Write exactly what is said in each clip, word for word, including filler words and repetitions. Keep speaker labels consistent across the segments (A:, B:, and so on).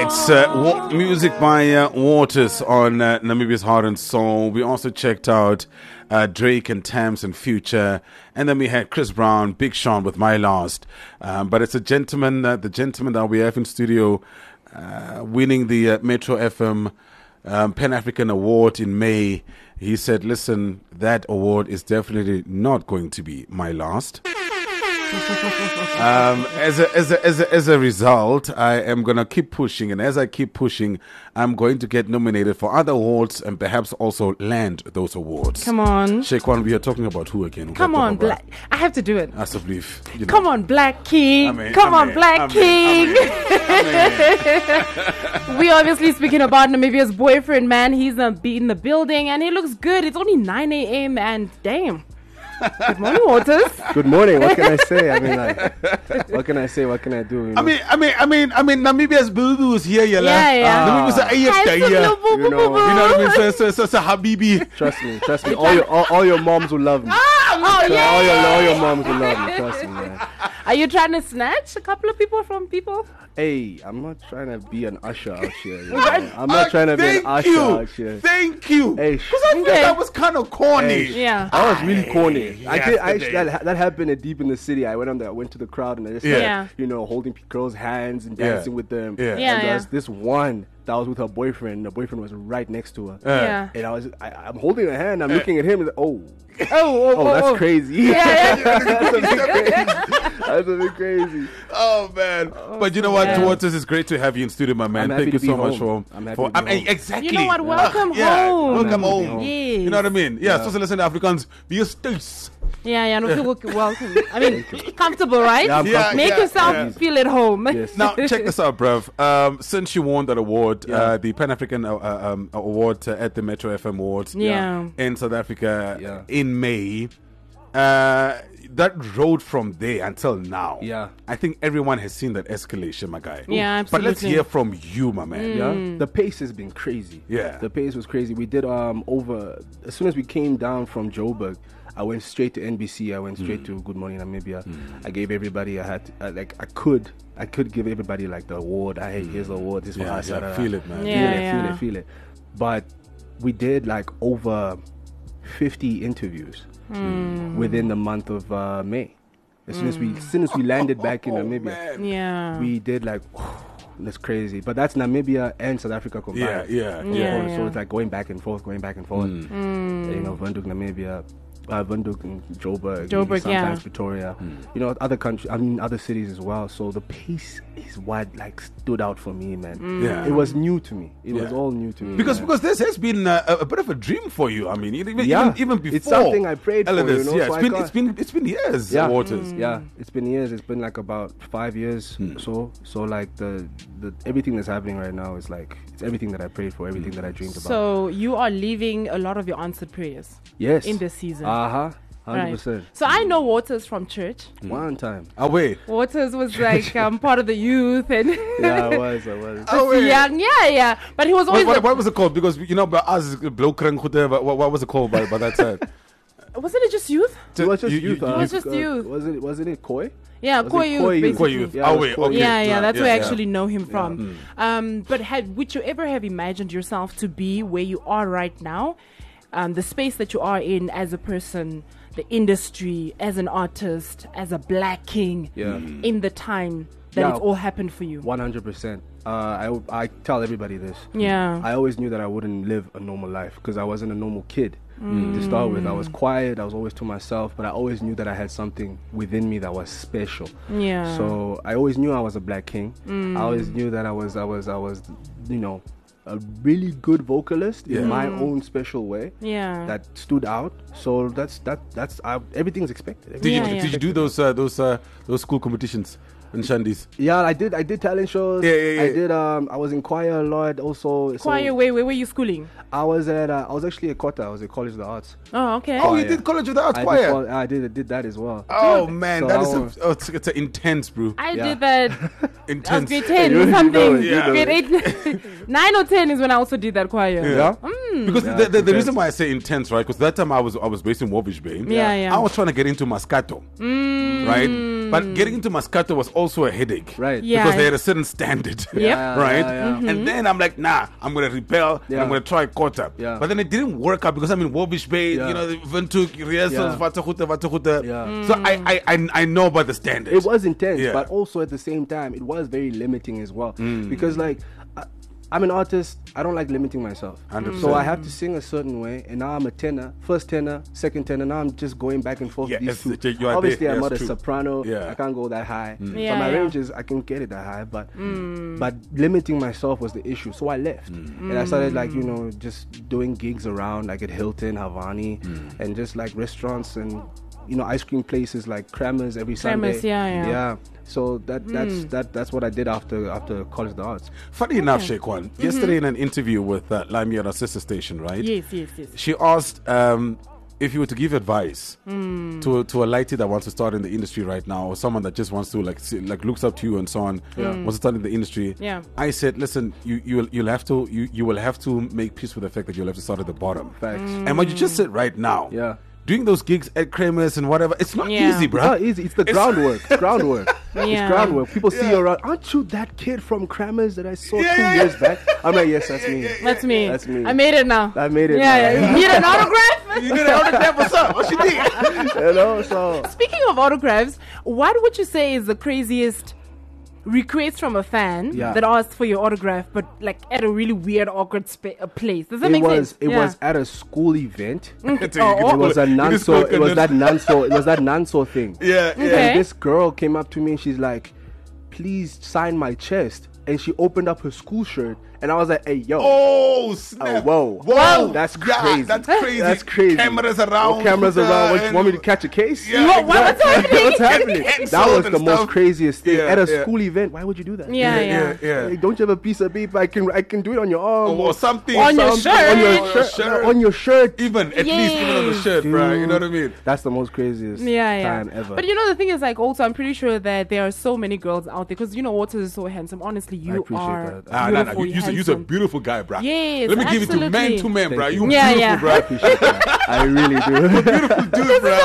A: right, uh, wa- music by uh, Waters on uh, Namibia's Heart and Soul. We also checked out uh, Drake and Thames and Future, and then we had Chris Brown, Big Sean with My Last. Um, but it's a gentleman, uh, the gentleman that we have in studio, uh, winning the uh, Metro F M um, Pan African Award in May. He said, "Listen, that award is definitely not going to be my last." um, as a as a as a as a result, I am gonna keep pushing, and as I keep pushing, I'm going to get nominated for other awards and perhaps also land those awards.
B: Come on,
A: Sheikwan, we are talking about who again?
B: Come on, Black. I have to do it.
A: As a belief. You know.
B: Come on, Black King.
A: I mean,
B: Come
A: I
B: on,
A: mean,
B: Black
A: I mean,
B: King.
A: I mean,
B: We obviously speaking about Namibia's boyfriend, man. He's uh, be in the building and he looks good. It's only nine a.m. and damn. Good morning, Waters.
C: Good morning. What can I say? I mean, like, what can I say? What can I do? You know?
A: I mean, I mean, I mean, I mean, Namibia's boo is here, yeah,
B: Yeah, yeah.
A: Namibia's a
B: Handsome
A: yeah.
B: little boo,
C: You
B: boo,
C: know.
B: boo,
A: You know what I mean?
B: boo.
A: So, so, so, so, Habibi.
C: Trust me. Trust me. All your all, all your moms will love me.
B: Oh,
C: So
B: yeah.
C: all your all your moms will love me. Trust me, man.
B: Are you trying to snatch a couple of people from people?
C: Hey, I'm not trying to be an usher out here. You know? I'm not
A: Uh,
C: trying to be an
A: thank
C: usher
A: you.
C: out here.
A: Thank you.
C: Hey,
A: Because I think
B: Okay.
A: that was kind of corny.
C: Hey.
B: Yeah.
C: I was really corny. I did. I actually,
A: yesterday.
C: that, that happened at deep in the city. I went on there. I went to the crowd and I just
A: Yeah.
C: started,
B: Yeah.
C: you know, holding p- girls' hands and
A: Yeah.
C: dancing with them.
A: Yeah.
B: Yeah,
C: and there was
B: yeah.
C: this one that was with her boyfriend. And the boyfriend was right next to her.
A: Uh,
B: Yeah.
C: And I was, I, I'm holding her hand. I'm looking at him. And, oh,
B: Oh, oh,
C: oh, that's
B: oh.
C: crazy.
B: Yeah, yeah.
C: that's a bit crazy. That's a bit crazy.
A: Oh man! but you know what,
B: man.
A: Waters, it's great to have you in studio, my man.
C: I'm happy
A: Thank you
C: to be
A: so much
C: home.
A: for.
C: I'm happy
A: for
C: to be
A: I mean,
C: home.
A: exactly.
B: You know what? Welcome
A: yeah,
B: home.
A: Welcome
C: I'm happy to be
A: home.
C: home.
B: Yes.
A: You know what I mean? Yeah. So listen, Africans, be a stace.
B: Yeah, yeah, no, feel welcome. I mean, comfortable, right?
C: Yeah, I'm
A: Yeah,
C: comfortable.
B: Make
A: yeah,
B: yourself
A: yeah.
B: feel at home.
C: Yes.
A: Now check this out, bruv. Um, since you won that award,
C: Yeah.
A: uh, the Pan African uh, um, Award uh, at the Metro F M Awards
B: Yeah.
A: in South Africa
C: Yeah.
A: in May. Uh, that road from there until now,
C: Yeah.
A: I think everyone has seen that escalation, my guy.
B: Yeah,
A: But let's
B: absolutely.
A: hear from you, my man.
C: Yeah, the pace has been crazy.
A: Yeah.
C: the pace was crazy. We did um over as soon as we came down from Joburg, I went straight to N B C. I went straight to Good Morning Namibia. I gave everybody I had to, uh, like I could I could give everybody like the award. I hey, here's the award. This is
A: Yeah,
C: for us.
A: yeah,
C: da, da, da.
A: feel it, man.
B: Yeah.
C: Feel it, feel it, feel it. But we did like over fifty interviews within the month of uh, May. As soon as we as soon as we landed back in
A: Oh,
C: Namibia.
A: man.
B: Yeah.
C: We did like that's crazy, but that's Namibia and South Africa combined.
A: Yeah, yeah,
B: Yeah,
A: yeah.
C: So, so
B: yeah.
C: it's like going back and forth, going back and forth. You know, Windhoek, Namibia, uh, Windhoek and Joburg,
B: Joburg,
C: sometimes
B: yeah.
C: Pretoria. You know, other countries, I mean, other cities as well. So the pace is what like stood out for me, man.
A: Yeah.
C: It was new to me. It was
A: Yeah.
C: all new to me.
A: Because
C: man.
A: because this has been uh, a, a bit of a dream for you. I mean, even
C: Yeah.
A: even, even before
C: It's something I prayed for,
A: Elvis,
C: you know,
A: yeah,
C: so
A: it's
C: I
A: been
C: can't-
A: it's been it's been years.
C: Yeah.
A: Waters.
C: Yeah, it's been years. It's been like about five years or so. So like the the everything that's happening right now is like it's everything that I prayed for, everything that I dreamed about.
B: So you are leaving a lot of your answered prayers
C: yes,
B: in this season.
C: Uh huh. Hundred
B: Right.
C: percent.
B: So I know Waters from church.
C: One time.
A: Oh wait.
B: Waters was like um, part of the youth and
C: Yeah, I was. I was.
A: Oh wait.
B: young. Yeah, yeah. But he was
A: What,
B: always.
A: what,
B: a-
A: what was it called? Because you know, by us, Blokring, what, what was it called by, by that side?
B: wasn't it just youth?
C: It was just
A: You- you-
C: youth.
A: you-
C: uh,
B: It was just
C: uh,
B: youth.
C: Wasn't it? Wasn't it Koi?
B: Yeah,
C: Was
B: Koi
C: it
B: youth,
C: Koi youth?
B: basically.
A: Koi youth.
C: Yeah,
A: Oh
C: it was
A: wait.
C: Koi
A: Okay.
C: youth.
B: Yeah, yeah, that's
A: yeah,
B: where I
A: yeah.
B: actually know him from. Um, but had, would you ever have imagined yourself to be where you are right now? Um, the space that you are in as a person, the industry, as an artist, as a black king,
C: Yeah.
B: in the time that
C: Yeah.
B: it all happened for you.
C: One hundred percent. I I tell everybody this.
B: Yeah.
C: I always knew that I wouldn't live a normal life because I wasn't a normal kid to start with. I was quiet. I was always to myself, but I always knew that I had something within me that was special.
B: Yeah.
C: So I always knew I was a black king. I always knew that I was I was I was you know a really good vocalist
A: Yeah.
C: in my own special way
B: Yeah.
C: that stood out. So that's that that's I, everything's expected.
A: Did
B: Yeah,
A: you
B: yeah.
A: did you do those uh, those uh, those school competitions in Shandis?
C: Yeah, I did. I did talent shows.
A: Yeah, yeah, yeah.
C: I did. Um, I was in choir a lot. Also, so
B: Choir, where, where were you schooling?
C: I was at. Uh, I was actually at Kota. I was at College of the Arts.
B: Oh, okay.
A: Oh, you
C: yeah.
A: did College of the Arts
C: I
A: choir.
C: did, call- I did. I did that as well.
A: Oh man,
C: So
A: that
C: I
A: is
C: was-
A: a, oh, it's, it's a intense, bro.
B: I
C: Yeah.
B: did that. I was
A: Intense.
B: grade ten
C: You
B: or
C: know
B: something.
C: it, you know
B: Grade eight, nine or ten is when I also did that choir.
C: Yeah.
A: Because
C: Yeah,
A: the, the, the
C: intense.
A: reason why I say intense, right? Because that time I was I was based in Warwick Bay.
B: Yeah, yeah.
A: I was trying to get into Moscato, right? But getting into Mascata was also a headache.
C: Right.
B: Yeah.
A: Because they had a certain standard.
B: Yep.
A: Right?
C: Yeah, yeah, yeah.
A: And then I'm like, nah, I'm going to rebel. And
C: Yeah.
A: I'm going to try Kota.
C: Yeah.
A: But then it didn't work out because I'm in Warbish Bay,
C: Yeah.
A: you know, the Ventuk, rehearsals,
C: Yeah.
A: Vatahuta, Vatahuta.
C: Yeah.
A: So I, I, I, I know about the standard.
C: It was intense,
A: Yeah.
C: but also at the same time, it was very limiting as well.
A: Mm.
C: Because, like, I, I'm an artist, I don't like limiting myself.
A: one hundred percent.
C: So I have to sing a certain way, and now I'm a tenor, first tenor, second tenor. Now I'm just going back and forth
A: Yeah,
C: with these
A: it's-
C: two.
A: you are
C: Obviously,
A: there,
C: I'm
A: yes,
C: not a
A: true.
C: soprano.
A: Yeah.
C: I can't go that high.
B: Yeah,
C: but my
B: yeah.
C: ranges, I can get it that high. But but limiting myself was the issue. So I left, and I started like you know just doing gigs around, like at Hilton, Havani, and just like restaurants and you know ice cream places like Kramer's every
B: Kramer's,
C: Sunday.
B: yeah, yeah.
C: Yeah. So that that's that that's what I did after after College of the Arts.
A: Funny enough, Sheikwan, yesterday in an interview with uh, Lamia, our sister station, right?
B: Yes, yes, yes.
A: She asked um, if you were to give advice
B: Hmm.
A: to to a lady that wants to start in the industry right now, or someone that just wants to like see, like looks up to you and so on, wants to start in the industry.
B: Yeah.
A: I said, listen, you you'll you'll have to you you will have to make peace with the fact that you'll have to start at the bottom.
C: Facts.
A: And what you just said right now,
C: Yeah.
A: doing those gigs at Kramer's and whatever, it's not
B: Yeah.
A: easy, bro.
C: It's not easy. It's the groundwork. It's groundwork.
B: Yeah.
C: It's groundwork. People see
A: Yeah.
C: you around. Aren't you that kid from Kramer's that I saw
A: Yeah,
C: two
A: yeah,
C: years back? I'm like, yes, that's me.
B: That's me.
C: That's me.
B: I made it now.
C: I made it
B: Yeah,
C: now.
B: yeah. You need an autograph?
A: You did an autograph, what's up? What you did?
C: You know, so
B: Speaking of autographs, what would you say is the craziest request from a fan
C: Yeah.
B: that asked for your autograph, but like at a really weird, awkward spa- uh, place? Does that
C: it
B: make
C: was
B: sense?
C: it
B: Yeah.
C: was at a school event.
B: Oh,
C: It was a
A: You just
C: Nanso.
A: spoke
C: It was
A: and
C: that
A: then-
C: Nanso. It was that Nanso thing.
A: Yeah, yeah.
B: Okay.
C: And this girl came up to me and she's like, "Please sign my chest." And she opened up her school shirt, and I was like, "Hey, yo."
A: Oh, snap.
C: Oh, whoa.
A: Whoa.
C: That's
A: Yeah,
C: crazy.
A: that's crazy.
C: That's crazy.
A: Cameras around.
C: Oh, cameras around. What, you
A: and-
C: want me to catch a case?
A: Yeah,
B: What- what- what's
A: exactly.
B: happening?
C: What's happening?
A: Cancelled
C: That was
A: and
C: the most
A: stuff.
C: craziest thing.
A: Yeah,
C: At a
A: yeah.
C: school event, why would you do that?
B: Yeah, yeah.
A: yeah, yeah.
C: Hey, don't you have a piece of paper? I can I can do it on your arm
A: Or something.
B: On your
A: something.
B: shirt.
C: on your
A: On your
C: shirt,
A: shirt.
C: on your shirt.
A: Even, at least even on the
B: Yes.
A: shirt, bro. You know what I mean?
C: That's the most craziest
B: Yeah, yeah.
C: time ever.
B: But you know, the thing is, like, also, I'm pretty sure that there are so many girls out there because you know, Waters is so handsome. Honestly, you
C: appreciate
B: are
C: that.
A: Ah, nah, nah.
B: beautiful.
A: You, you're, a- you're a
B: handsome.
A: beautiful guy, bro.
B: Yes,
A: Let me give it to man
B: absolutely.
A: to man, bro.
C: Thank
A: You
C: you.
B: Yeah,
A: beautiful,
B: yeah.
C: I
A: bro.
C: appreciate that. I really do.
A: Beautiful dude, bro.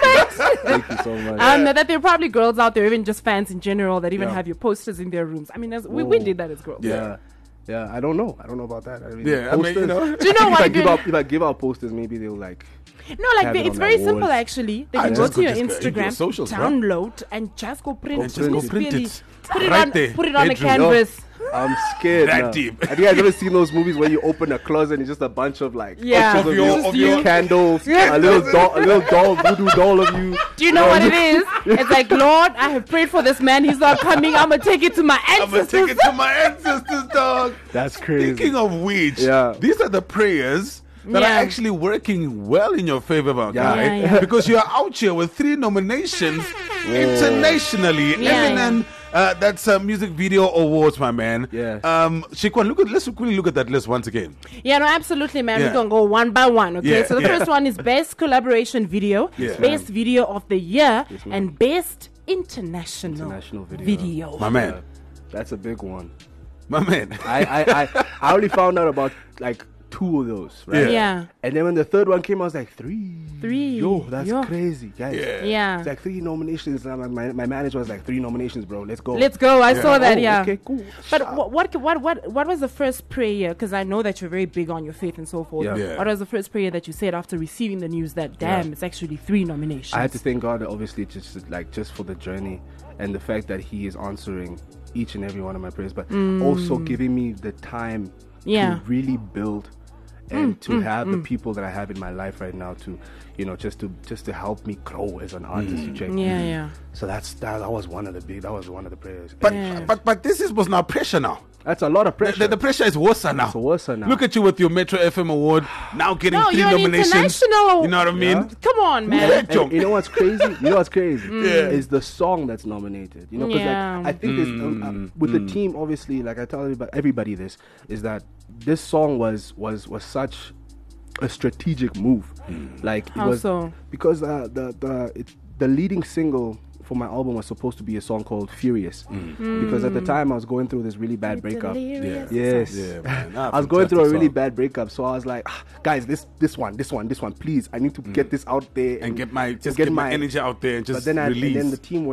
C: Thank you so much.
B: Um, that there are probably girls out there, even just fans in general, that even
C: Yeah.
B: have your posters in their rooms. I mean, as, we, we
C: Whoa.
B: did that as girls.
C: Yeah. Yeah, I don't know. I don't know about that. I mean,
A: Yeah, I mean, you
C: posters-
A: know.
B: Do you know
C: I think
B: what?
C: If I
B: If
C: give
B: you-
C: out, if I give out posters, maybe they'll like.
B: No, like
C: Have
B: they,
C: it
B: it's
C: on
B: very
C: their
B: simple
C: walls.
B: actually. They
A: I
B: can go
A: just
B: to
A: go-
B: your
A: just go into your
B: Instagram,
A: socials, bro.
B: download, and just go print
C: Go
B: it.
C: print
B: Just
C: it.
B: really
A: Print it.
B: Put it
A: Right
B: on,
A: there.
B: put it on a
A: Bedroom.
B: canvas.
C: I'm scared.
A: That
C: now.
A: deep.
C: Have you guys ever seen those movies where you open a closet and it's just a bunch of like
B: Yeah.
C: pictures
A: Of
C: of,
A: your-
C: you,
A: of your-
C: candles,
B: Yeah.
C: a little doll, a little doll, voodoo doll of you.
B: Do you know what it is? It's like, Lord, I have prayed for this man. He's not coming. I'm gonna take it to my
A: I'm gonna
B: ancestors.
A: take it to my ancestors, dog.
C: That's crazy.
A: Speaking of which,
C: Yeah.
A: these are the prayers that
B: Yeah.
A: are actually working well in your favor, my
C: Yeah.
A: guy.
B: Yeah, yeah.
A: Because you are out here with three nominations internationally.
B: Yeah,
A: Eminem, uh, that's a music video awards, my man.
C: Yeah.
A: Um, Shikwan, look at let's quickly look at that list once again.
B: Yeah, no, absolutely, man.
A: Yeah.
B: We're gonna go one by one, okay?
A: Yeah,
B: So the
A: yeah.
B: first one is best collaboration video,
A: Yes,
B: best video of the year,
C: Yes, ma'am.
B: and best international,
C: International video.
B: video.
A: My man.
C: Yeah, that's a big one.
A: My man.
C: I, I, I, I only found out about like two of those, right?
A: Yeah.
B: Yeah,
C: And then when the third one came, I was like, three.
B: Three.
C: Yo, that's
B: Yo.
C: crazy, guys.
A: Yeah.
B: yeah.
C: It's like three nominations. And I'm like, my, my manager was like, three nominations, bro. Let's go.
B: Let's go. I saw that.
C: Oh,
B: Yeah.
C: Okay, cool.
B: But
C: Sharp.
B: what, what what what what was the first prayer? Because I know that you're very big on your faith and so forth.
C: Yeah.
A: Yeah.
B: What was the first prayer that you said after receiving the news that damn,
C: Yeah.
B: it's actually three nominations?
C: I had to thank God, obviously, just like just for the journey and the fact that He is answering each and every one of my prayers, but also giving me the time
B: Mm. Yeah.
C: to really build and to have the people that I have in my life right now to, you know, just to just to help me grow as an artist. You check.
B: Yeah, yeah.
C: So that's that, that was one of the big. That was one of the prayers.
A: But
B: Yeah.
A: but but this is was now pressure now.
C: That's a lot of
A: The,
C: pressure.
A: the, the pressure is worse now.
C: It's worse now.
A: Look at you with your Metro F M award, now getting
B: No,
A: three
B: you're an
A: nominations.
B: international-
A: You know what I mean?
C: Yeah.
B: Come on, man.
A: Yeah.
C: And
A: Jump.
C: you know what's crazy? You know what's crazy?
A: Yeah.
C: Is the song that's nominated. You know, because
B: Yeah.
C: like I think this, um, uh, with the team, obviously, like I tell everybody, everybody this is that this song was was was such a strategic move. Like it
B: How
C: was
B: so?
C: because uh, the the it, the leading single for my album was supposed to be a song called Furious, because at the time I was going through this really bad breakup.
B: Delirious.
C: Yes.
A: Yeah, man. Ah,
C: I was going through a
A: fantastic
C: really
A: song.
C: bad breakup, so I was like, ah, guys, this this one, this one, this one, please, I need to get this out there
A: And get my just
C: get
A: get my,
C: my-
A: energy out there and just
C: but then I,
A: release.
C: and then the team were like,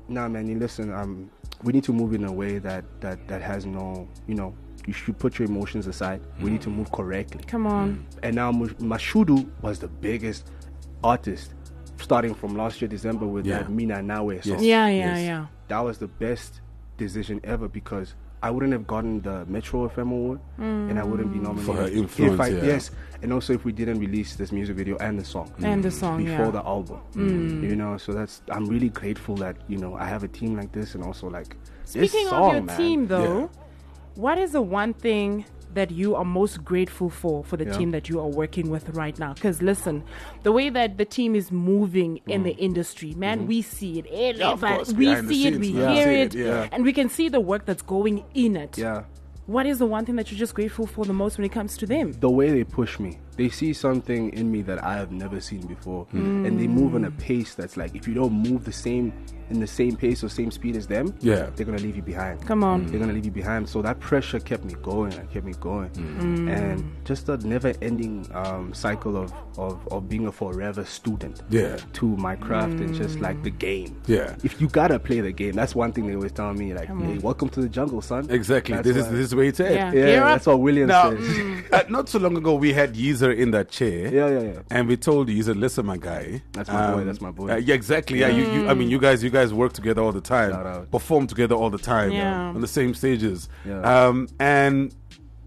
C: Nah, man. You listen. Um, we need to move in a way that that that has no, you know. You should put your emotions aside. We need to move correctly.
B: Come on.
C: And now Mush- Mashudu was the biggest artist, starting from last year December with
A: Yeah.
C: that Mina Nawe song.
A: Yes.
B: Yeah, yeah,
A: Yes.
B: yeah.
C: That was the best decision ever because I wouldn't have gotten the Metro F M award, and I wouldn't be nominated
A: For her
C: if
A: influence,
C: I,
A: yeah.
C: Yes, and also if we didn't release this music video and the song
B: And the song,
C: before
B: yeah.
C: the album, you know. So that's I'm really grateful that you know I have a team like this, and also like this
B: Speaking
C: song,
B: of your
C: man.
B: team, though,
A: Yeah.
B: what is the one thing that you are most grateful for for the
C: Yeah.
B: team that you are working with right now? Because listen, the way that the team is moving in the industry, man, we see it.
A: Mm. Yeah, of course,
B: we
A: behind the
B: see it,
A: scenes,
B: we
A: man.
B: hear
A: See
B: it,
A: it, yeah.
B: and we can see the work that's going in it.
C: Yeah.
B: What is the one thing that you're just grateful for the most when it comes to them?
C: The way they push me, they see something in me that I have never seen before, and they move on a pace that's like if you don't move the same in the same pace or same speed as them,
A: Yeah.
C: they're gonna leave you behind.
B: Come on.
C: They're gonna leave you behind. So that pressure kept me going and kept me going, and just a never-ending um, cycle of, of of being a forever student.
A: Yeah.
C: To my craft and just like the game.
A: Yeah.
C: If you gotta play the game, that's one thing they always tell me. Like, hey, welcome to the jungle, son.
A: Exactly.
C: That's
A: This is
C: why-
A: this is where it's at.
B: Yeah.
C: Yeah,
B: Gear up.
C: that's what William
A: Now,
C: says.
A: uh, not so long ago, we had Yeezer in that chair.
C: Yeah, yeah, yeah.
A: And we told Yeezer, listen, my guy.
C: That's my boy, that's my boy.
A: uh, yeah, exactly. Yeah, you, you. I mean, you guys, you guys work together all the time,
C: Shout out.
A: perform together all the time,
B: Yeah.
A: on the same stages.
C: Yeah.
A: Um, and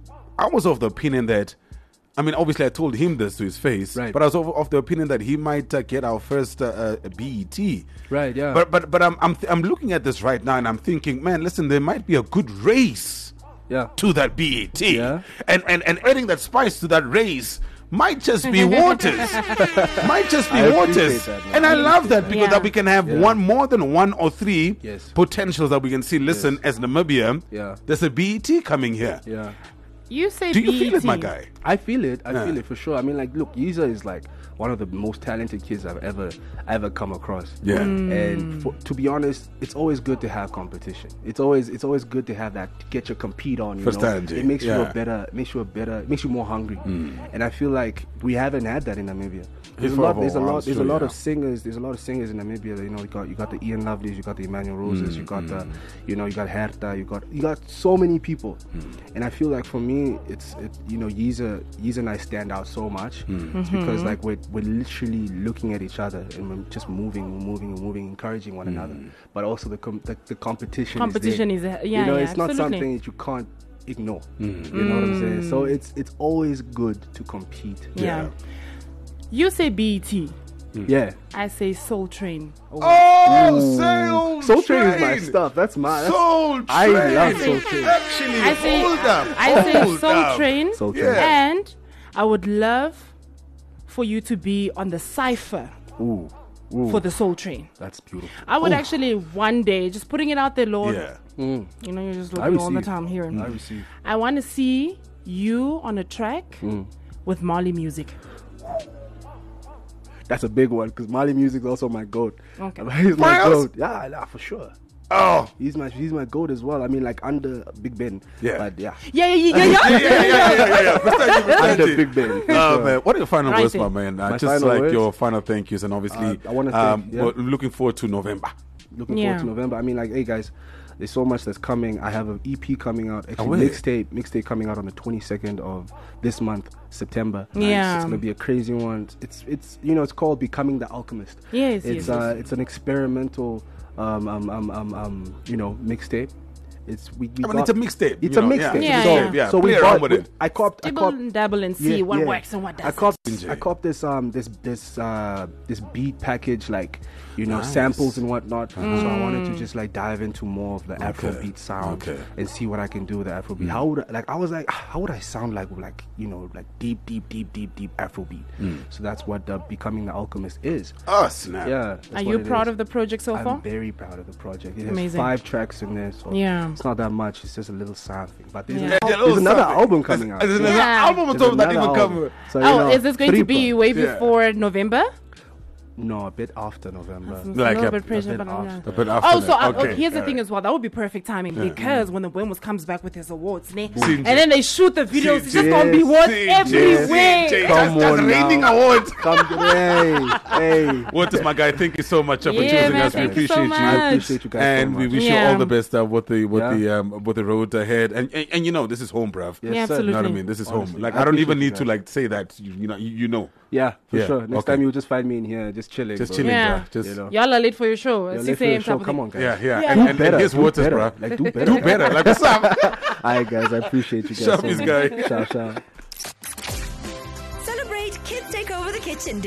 A: I was of the opinion that, I mean, obviously, I told him this to his face,
C: Right.
A: but I was of, of the opinion that he might uh, get our first uh, uh, B E T.
C: Right, yeah.
A: But but but I'm I'm th- I'm looking at this right now, and I'm thinking, man, listen, there might be a good race
C: Yeah.
A: to that B E T.
C: Yeah.
A: And, and and adding that spice to that race might just be waters. might just be
C: I appreciate
A: waters.
C: that, man.
A: and I love that because
B: Yeah.
A: that we can have
C: Yeah.
A: one more than one or three
C: Yes.
A: potentials that we can see. Listen,
C: Yes.
A: as Namibia,
C: Yeah.
A: there's a B E T coming here.
C: Yeah.
B: You say
A: Do you
B: B E T.
A: feel it, my guy?
C: I feel it. I
A: Yeah.
C: feel it for sure. I mean, like, look, Yeezer is like one of the most talented kids I've ever ever come across.
A: Yeah.
B: Mm.
C: And for, to be honest, it's always good to have competition. It's always it's always good to have that to get your compete on. You
A: For
C: know?
A: standing,
C: It makes you
A: yeah.
C: a better. It makes you a better. It makes you more hungry. And I feel like we haven't had that in Namibia. There's a
A: For
C: lot.
A: a
C: There's a
A: while,
C: lot. There's
A: sure,
C: a lot
A: yeah.
C: of singers. There's a lot of singers in Namibia. That, you know, you got you got the Ian Loveleys, you got the Emmanuel Roses, you got the, you know, you got Herta, you got you got so many people. And I feel like for me, it's it, you know, Yeezer, Yeezer and I stand out so much It's because like we're we're literally looking at each other and we're just moving, we're moving, we're moving, encouraging one another. But also the com- the, the competition.
B: Competition
C: is,
B: is
C: there.
B: a- yeah,
C: you know,
B: yeah,
C: it's not
B: absolutely.
C: something that you can't ignore. You know what I'm saying? So it's it's always good to compete.
B: Yeah. You say B E T.
C: Yeah.
B: I say Soul Train.
A: Oh, Soul
C: Soul Train is my
A: Train.
C: stuff. That's my. That's,
A: Soul Train.
C: I love Soul Train.
A: Actually,
B: I say
A: hold up.
B: I say
A: hold
B: Soul
A: up.
B: Train.
C: Soul Train.
A: Yeah.
B: And I would love for you to be on the cipher
C: Ooh, ooh,
B: for the Soul Train.
C: that's beautiful.
B: I would actually one day, just putting it out there, Lord.
A: Yeah.
C: Mm.
B: You know, you're just
C: I
B: looking all the
C: receive.
B: time hearing.
C: I receive.
B: I want to see you on a track
C: Mm.
B: with Mali Music.
C: That's a big one because Mali Music is also my goat.
B: Okay.
C: He's my
A: Miles?
C: goat. Yeah, nah, for sure.
A: Oh.
C: He's my he's my goat as well. I mean, like under Big Ben.
A: Yeah.
C: But yeah,
B: Yeah, yeah, yeah, yeah.
A: Yeah, yeah, yeah, yeah, yeah, yeah. Precisely,
C: under
A: precisely.
C: Big Ben. for
A: Oh
C: sure.
A: man, what are your final
B: Right
A: words,
B: there.
A: my man? Uh,
C: My
A: just
C: final
A: like
C: words?
A: your final thank yous, and obviously,
C: Uh, I wanna
A: um,
C: thank- yeah.
A: we're looking forward to November.
C: Looking
B: Yeah.
C: forward to November. I mean, like, hey guys, there's so much that's coming. I have an E P coming out. Actually,
A: Away.
C: mixtape, mixtape coming out on the twenty-second of this month, September.
B: Yeah.
C: it's gonna be a crazy one. It's it's you know it's called Becoming the Alchemist.
B: Yes,
C: It's
B: yes,
C: uh
B: yes.
C: it's an experimental um um um um, um you know mixtape. It's we, we
A: I mean,
C: got-
A: it's a mixtape.
C: It's
A: you
C: a
A: know,
C: mixtape.
B: Yeah,
C: so,
B: yeah.
A: yeah.
C: so we
A: Play
C: bought.
A: around with
C: we-
A: it.
C: I copped. I
B: Dibble
C: copped.
B: and dabble and see
C: Yeah,
B: what
C: yeah.
B: works and what doesn't.
C: I copped.
A: Enjoy.
C: I copped this um this this uh this beat package, like you know
A: Nice.
C: samples and whatnot. So I wanted to just like dive into more of the Afrobeat sound
A: Okay.
C: and see what I can do with the Afrobeat. How would I, like I was like how would I sound like with like you know like deep deep deep deep deep Afrobeat. So that's what the Becoming the Alchemist is.
A: Oh snap!
C: Yeah. that's
B: Are
C: what
B: you
C: it
B: proud
C: is.
B: of the project so
C: I'm
B: far?
C: very proud of the project. It has
B: Amazing.
C: five tracks in there, so
B: Yeah.
C: it's not that much. It's just a little something. But there's,
B: Yeah.
C: an,
A: Yeah,
C: there's
A: little
C: another
A: something.
C: album coming out.
A: There's another
B: Yeah.
A: album on
C: There's
A: top of that
C: another
A: even
C: album.
A: coming.
C: So, you
B: Oh,
C: know,
B: is this going to be
C: triple.
B: way
A: Yeah.
B: before November?
C: No, a bit after November.
B: It's
A: Like
B: a little
A: a-
B: bit pressure,
C: a bit
B: but uh, yeah.
C: after.
A: A bit after
B: Oh, so
A: that.
B: uh,
A: okay.
B: oh, here's the
A: all
B: thing
A: right.
B: as well. That would be perfect timing because when the Wemos comes back with his awards, ne?
A: C
B: and
A: J.
B: then they shoot the videos, it's just
C: Yes.
B: gonna be awards
A: C J.
B: everywhere.
A: C J.
C: Come
A: Just- just
C: on
A: raining
C: now.
A: awards.
C: Come, hey, hey.
A: What is my guy? Thank you so much uh, for
B: Yeah,
A: choosing
B: man,
A: us. We
B: thank you so
A: appreciate
B: much.
A: you.
C: I appreciate you guys
A: And
C: so
A: we
C: much.
A: wish you
B: Yeah.
A: all the best uh, with the with
C: Yeah.
A: the um, with the road ahead. And, and and you know this is home, bruv.
C: Yes,
B: Yeah,
C: sir.
A: You know what I
B: absolutely.
A: mean? This is
C: Honestly,
A: home. Like
C: I
A: I, don't even
C: appreciate
A: need
C: you
A: to
C: guys.
A: like say that. You, you know, you, you know.
C: Yeah, for
A: Yeah,
C: sure. Next
A: okay.
C: time you'll just find me in here, just chilling.
A: Just
C: bro.
A: chilling,
B: Yeah.
A: bruv. Just
C: You know.
B: Y'all are late for your show.
C: You're
B: six
C: late for your
B: a.m.
C: show.
B: type of
C: Come
B: thing.
C: on, guys.
A: yeah, yeah.
B: Yeah.
A: And,
B: Do
A: and,
C: better.
A: and here's
C: do
A: waters,
C: better.
A: bruv.
C: Like, do better.
A: Do better. Like what's up?
C: Alright, guys. I appreciate you guys.
A: Sharp
C: so
A: is
C: much.
A: guy.
C: Ciao, ciao.
D: Celebrate Kids Take Over the Kitchen Day.